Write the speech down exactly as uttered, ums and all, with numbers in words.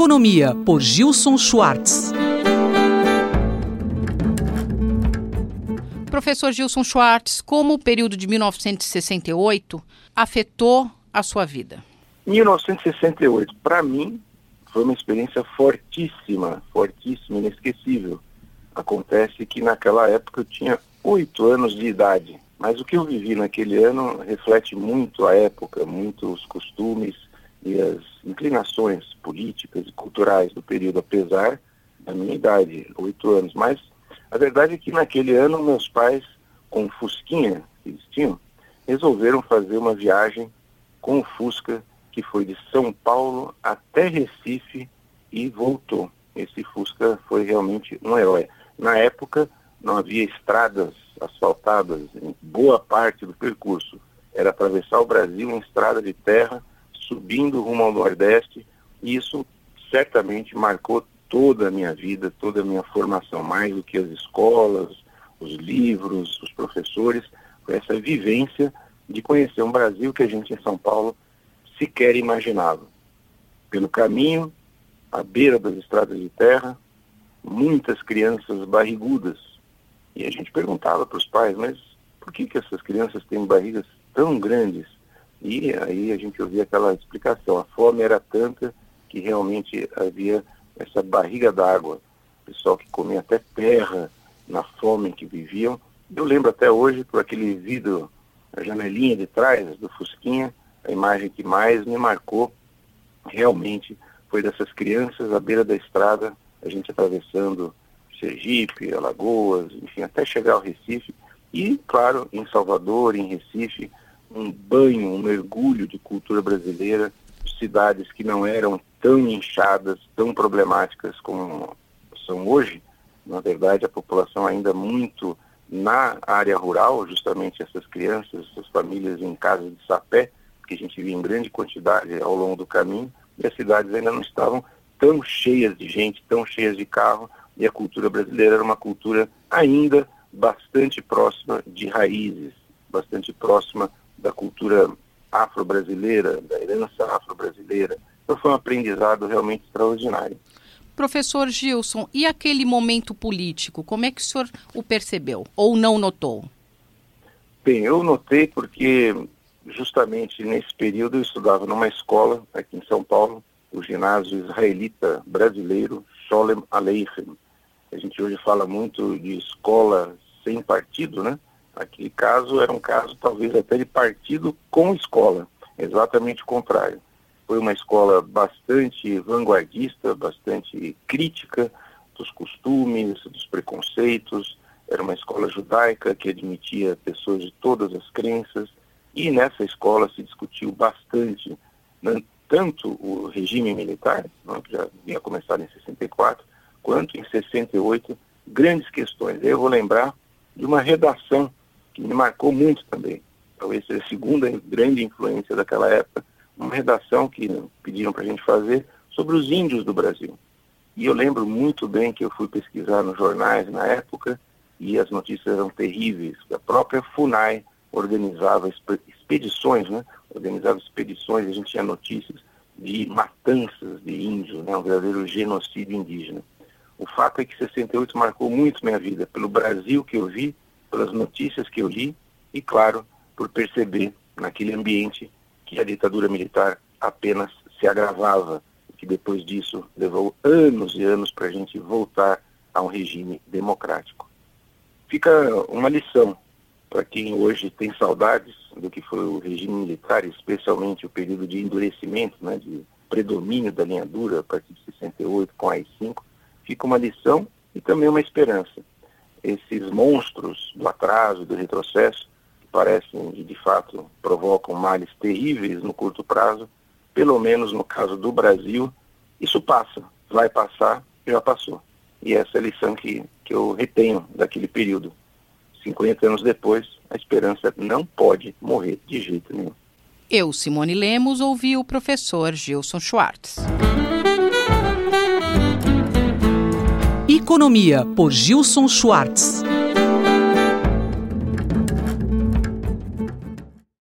Economia, por Gilson Schwartz. Professor Gilson Schwartz, como o período de mil novecentos e sessenta e oito afetou a sua vida? mil novecentos e sessenta e oito, para mim, foi uma experiência fortíssima, fortíssima, inesquecível. Acontece que naquela época eu tinha oito anos de idade, mas o que eu vivi naquele ano reflete muito a época, muito os costumes e as inclinações políticas e culturais do período, apesar da minha idade, oito anos. Mas a verdade é que naquele ano meus pais, com o Fusquinha que eles tinham, resolveram fazer uma viagem com o Fusca, que foi de São Paulo até Recife e voltou. Esse Fusca foi realmente um herói. Na época não havia estradas asfaltadas em boa parte do percurso. Era atravessar o Brasil em estrada de terra, subindo rumo ao Nordeste, e isso certamente marcou toda a minha vida, toda a minha formação, mais do que as escolas, os livros, os professores, essa vivência de conhecer um Brasil que a gente em São Paulo sequer imaginava. Pelo caminho, à beira das estradas de terra, muitas crianças barrigudas. E a gente perguntava para os pais, mas por que que essas crianças têm barrigas tão grandes? E aí a gente ouvia aquela explicação, a fome era tanta que realmente havia essa barriga d'água, pessoal que comia até terra na fome em que viviam. Eu lembro até hoje, por aquele vidro, a janelinha de trás do Fusquinha, a imagem que mais me marcou realmente foi dessas crianças à beira da estrada, a gente atravessando Sergipe, Alagoas, enfim, até chegar ao Recife. E, claro, em Salvador, em Recife, um banho, um mergulho de cultura brasileira, cidades que não eram tão inchadas, tão problemáticas como são hoje. Na verdade, a população ainda muito na área rural, justamente essas crianças, essas famílias em casas de sapé, que a gente via em grande quantidade ao longo do caminho, e as cidades ainda não estavam tão cheias de gente, tão cheias de carro, e a cultura brasileira era uma cultura ainda bastante próxima de raízes, bastante próxima da cultura afro-brasileira, da herança afro-brasileira. Então foi um aprendizado realmente extraordinário. Professor Gilson, e aquele momento político, como é que o senhor o percebeu ou não notou? Bem, eu notei porque justamente nesse período eu estudava numa escola aqui em São Paulo, o ginásio israelita brasileiro Sholem Aleichem. A gente hoje fala muito de escola sem partido, né? Aquele caso era um caso talvez até de partido com escola, exatamente o contrário. Foi uma escola bastante vanguardista, bastante crítica dos costumes, dos preconceitos. Era uma escola judaica que admitia pessoas de todas as crenças. E nessa escola se discutiu bastante, né, tanto o regime militar, né, que já havia começado em sessenta e quatro, quanto em sessenta e oito, grandes questões. Eu vou lembrar de uma redação que me marcou muito também, talvez seja a segunda grande influência daquela época, uma redação que pediram para a gente fazer sobre os índios do Brasil. E eu lembro muito bem que eu fui pesquisar nos jornais na época e as notícias eram terríveis. A própria FUNAI organizava expedições, né? Organizava expedições, a gente tinha notícias de matanças de índios, né? Um verdadeiro genocídio indígena. O fato é que sessenta e oito marcou muito minha vida, pelo Brasil que eu vi, pelas notícias que eu li e, claro, por perceber naquele ambiente que a ditadura militar apenas se agravava e que depois disso levou anos e anos para a gente voltar a um regime democrático. Fica uma lição para quem hoje tem saudades do que foi o regime militar, especialmente o período de endurecimento, né, de predomínio da linha dura a partir de sessenta e oito com a A I cinco, fica uma lição e também uma esperança. Esses monstros do atraso e do retrocesso, que parecem e de fato provocam males terríveis no curto prazo, pelo menos no caso do Brasil, isso passa, vai passar, já passou. E essa é a lição que, que eu retenho daquele período. cinquenta anos depois, a esperança não pode morrer de jeito nenhum. Eu, Simone Lemos, ouvi o professor Gilson Schwartz. Economia, por Gilson Schwartz.